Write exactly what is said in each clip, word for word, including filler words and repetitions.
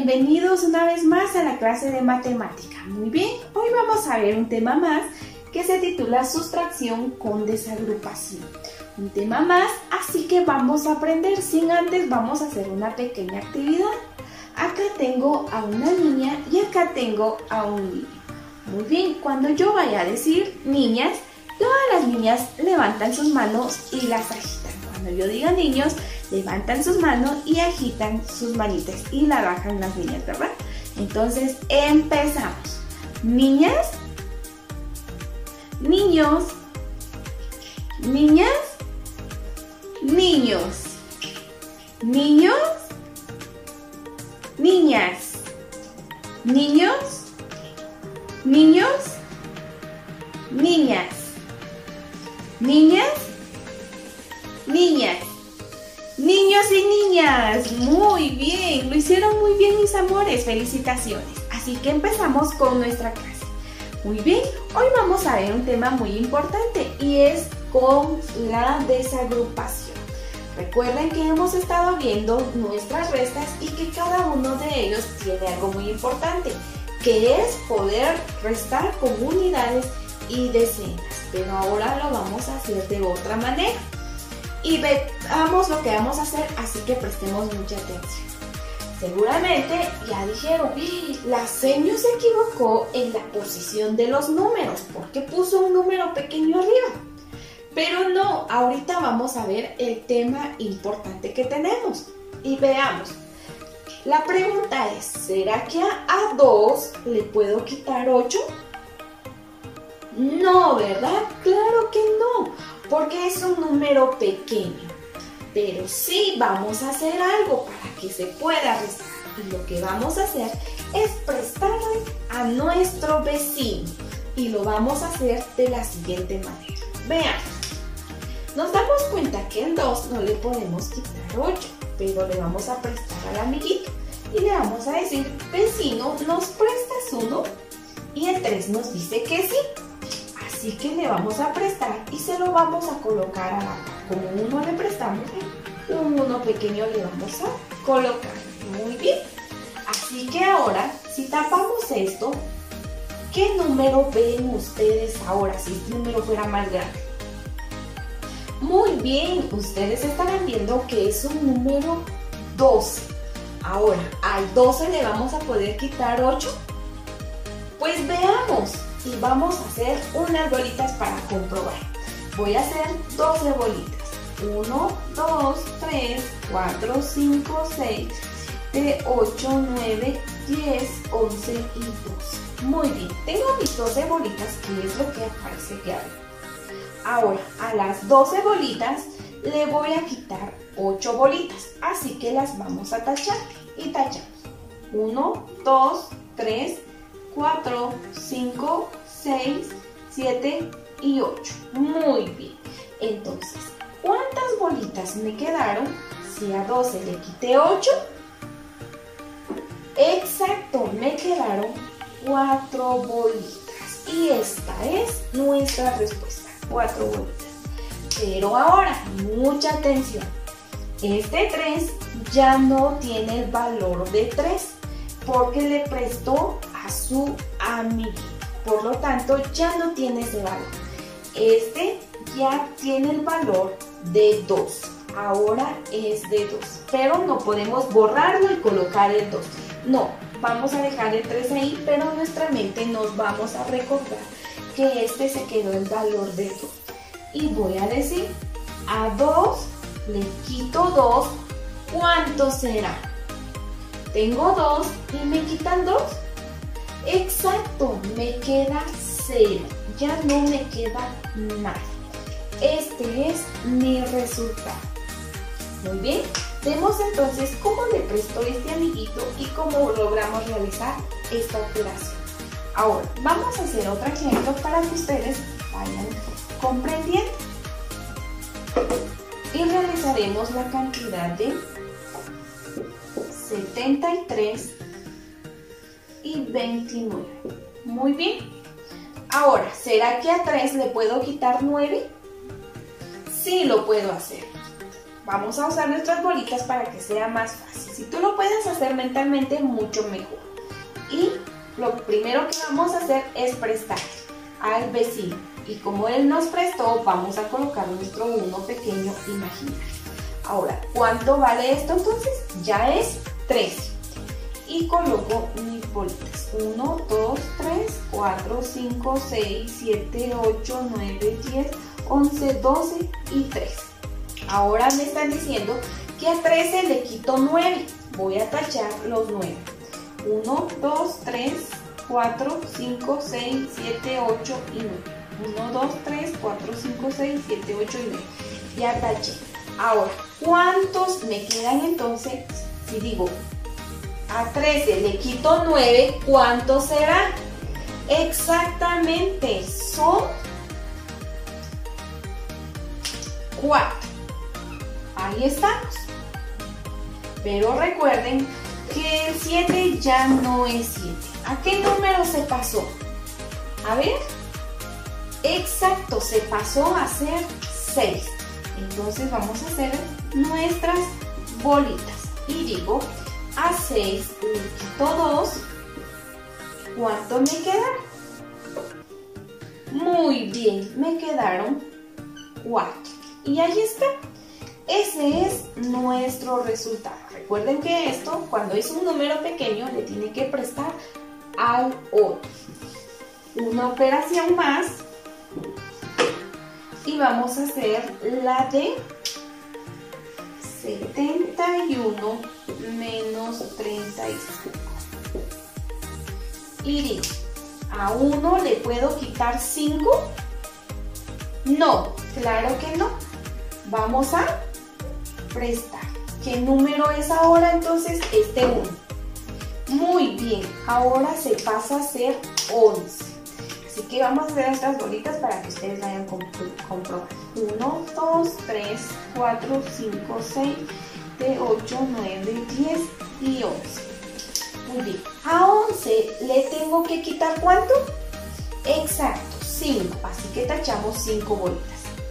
bienvenidos una vez más a la clase de matemática. Muy bien, hoy vamos a ver un tema más que se titula sustracción con desagrupación. Un tema más, así que vamos a aprender. Sin antes vamos a hacer una pequeña actividad. Acá tengo a una niña y acá tengo a un niño. Muy bien, cuando yo vaya a decir niñas, todas las niñas levantan sus manos y las agitan. Cuando yo diga niños, levantan sus manos y agitan sus manitas y la bajan las niñas, ¿verdad? Entonces empezamos. Niñas, niños, niñas, niños, niños, niñas, niños, niños, niñas, niñas, niñas, niños y niñas. Muy bien, lo hicieron muy bien, mis amores, felicitaciones. Así que empezamos con nuestra clase. Muy bien, hoy vamos a ver un tema muy importante y es con la desagrupación. Recuerden que hemos estado viendo nuestras restas y que cada uno de ellos tiene algo muy importante, que es poder restar con unidades y decenas. Pero ahora lo vamos a hacer de otra manera. Y veamos lo que vamos a hacer, así que prestemos mucha atención. Seguramente ya dijeron, la seño se equivocó en la posición de los números porque puso un número pequeño arriba. Pero no, ahorita vamos a ver el tema importante que tenemos. Y veamos. La pregunta es, ¿será que a dos le puedo quitar ocho? No, ¿verdad? Claro que no, porque es un número pequeño. Pero sí vamos a hacer algo para que se pueda restar. Y lo que vamos a hacer es prestarle a nuestro vecino. Y lo vamos a hacer de la siguiente manera. Vean, nos damos cuenta que en dos no le podemos quitar ocho, pero le vamos a prestar al amiguito. Y le vamos a decir, vecino, ¿nos prestas uno? Y el tres nos dice que sí. Así que le vamos a prestar y se lo vamos a colocar a la par. Como uno le prestamos, un uno pequeño le vamos a colocar. Muy bien. Así que ahora, si tapamos esto, ¿qué número ven ustedes ahora si este número fuera más grande? Muy bien, ustedes estarán viendo que es un número doce. Ahora, ¿al doce le vamos a poder quitar ocho? Pues veamos. Y vamos a hacer unas bolitas para comprobar. Voy a hacer doce bolitas. uno, dos, tres, cuatro, cinco, seis, siete, ocho, nueve, diez, once y doce. Muy bien, tengo mis doce bolitas, que es lo que parece que hago. Ahora, a las doce bolitas le voy a quitar ocho bolitas. Así que las vamos a tachar. Y tachamos. uno, dos, tres, cuatro, cinco, seis, siete y ocho. Muy bien. Entonces, ¿cuántas bolitas me quedaron si a doce le quité ocho? Exacto, me quedaron cuatro bolitas. Y esta es nuestra respuesta, cuatro bolitas. Pero ahora, mucha atención. Este tres ya no tiene el valor de tres porque le prestó a su amiguito. Por lo tanto, ya no tiene ese valor. Este ya tiene el valor de dos. Ahora es de dos. Pero no podemos borrarlo y colocar el dos. No, vamos a dejar el tres ahí, pero en nuestra mente nos vamos a recordar que este se quedó el valor de dos. Y voy a decir, a dos le quito dos, ¿cuánto será? Tengo dos y me quitan dos. Exacto, me queda cero. Ya no me queda nada. Este es mi resultado. Muy bien, vemos entonces cómo le prestó este amiguito y cómo logramos realizar esta operación. Ahora, vamos a hacer otro ejemplo para que ustedes vayan comprendiendo. Y realizaremos la cantidad de setenta y tres y veintinueve. Muy bien. Ahora, ¿será que a tres le puedo quitar nueve? Sí lo puedo hacer. vamos a usar nuestras bolitas para que sea más fácil. Si tú lo puedes hacer mentalmente, mucho mejor. Y lo primero que vamos a hacer es prestar al vecino. Y como él nos prestó, vamos a colocar nuestro uno pequeño imaginario. Ahora, ¿cuánto vale esto entonces? Ya es trece. Y coloco mis bolitas. uno, dos, tres, cuatro, cinco, seis, siete, ocho, nueve, diez, once, doce y trece. Ahora me están diciendo que a trece le quito nueve. Voy a tachar los nueve. uno, dos, tres, cuatro, cinco, seis, siete, ocho y nueve. uno, dos, tres, cuatro, cinco, seis, siete, ocho y nueve. Ya taché. Ahora, ¿cuántos me quedan entonces? Si digo a trece le quito nueve, ¿cuánto será? Exactamente, son cuatro. Ahí estamos. Pero recuerden que el siete ya no es siete. ¿A qué número se pasó? A ver. Exacto, se pasó a ser seis. Entonces vamos a hacer nuestras bolitas. Y digo, a seis le quito dos. ¿Cuánto me quedaron? Muy bien, me quedaron cuatro. Y ahí está. Ese es nuestro resultado. Recuerden que esto, cuando es un número pequeño, le tiene que prestar al otro. Una operación más. Y vamos a hacer la de setenta y uno menos treinta y cinco. Y digo, ¿a uno le puedo quitar cinco? No, claro que no. Vamos a prestar. ¿Qué número es ahora entonces? Este uno. Muy bien, ahora se pasa a ser once. Así que vamos a hacer estas bolitas para que ustedes vayan comprobando. uno, dos, tres, cuatro, cinco, seis, siete, ocho, nueve, diez y once. Muy bien. A once le tengo que quitar ¿cuánto? Exacto, cinco. Así que tachamos cinco bolitas.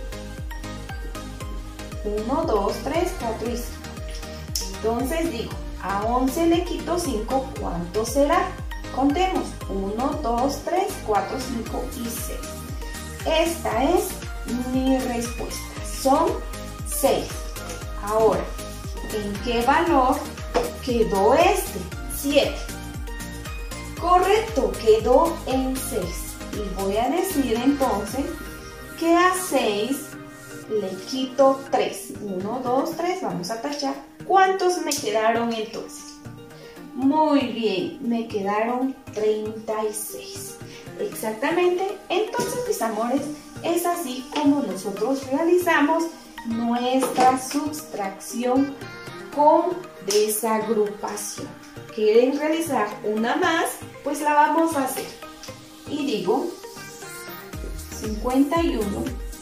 uno, dos, tres, cuatro y cinco. Entonces digo, a once le quito cinco, ¿cuánto será? Contemos, uno, dos, tres, cuatro, cinco y seis. Esta es mi respuesta, son seis. Ahora, ¿en qué valor quedó este? siete. Correcto, quedó en seis. Y voy a decir entonces que a seis le quito tres. uno, dos, tres, vamos a tachar. ¿Cuántos me quedaron entonces? Muy bien, me quedaron treinta y seis. Exactamente, entonces mis amores, es así como nosotros realizamos nuestra sustracción con desagrupación. ¿Quieren realizar una más? Pues la vamos a hacer. Y digo, cincuenta y uno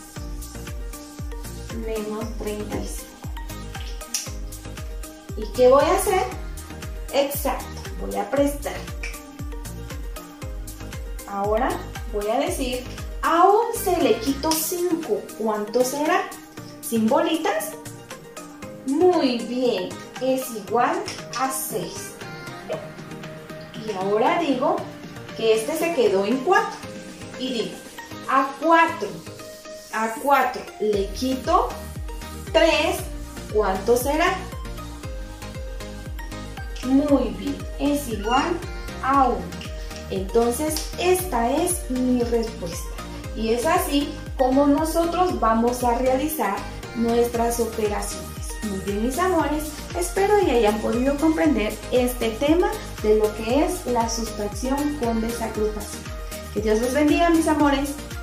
menos treinta y cinco. ¿Y qué voy a hacer? Exacto, voy a prestar. Ahora voy a decir, a once le quito cinco. ¿Cuánto será? ¿Sin bolitas? Muy bien, es igual a seis. Y ahora digo que este se quedó en cuatro. Y digo, a cuatro, a cuatro le quito tres. ¿Cuánto será? Muy bien, es igual a uno. Entonces, esta es mi respuesta. Y es así como nosotros vamos a realizar nuestras operaciones. Muy bien, mis amores, espero y hayan podido comprender este tema de lo que es la sustracción con desagrupación. Que Dios los bendiga, mis amores.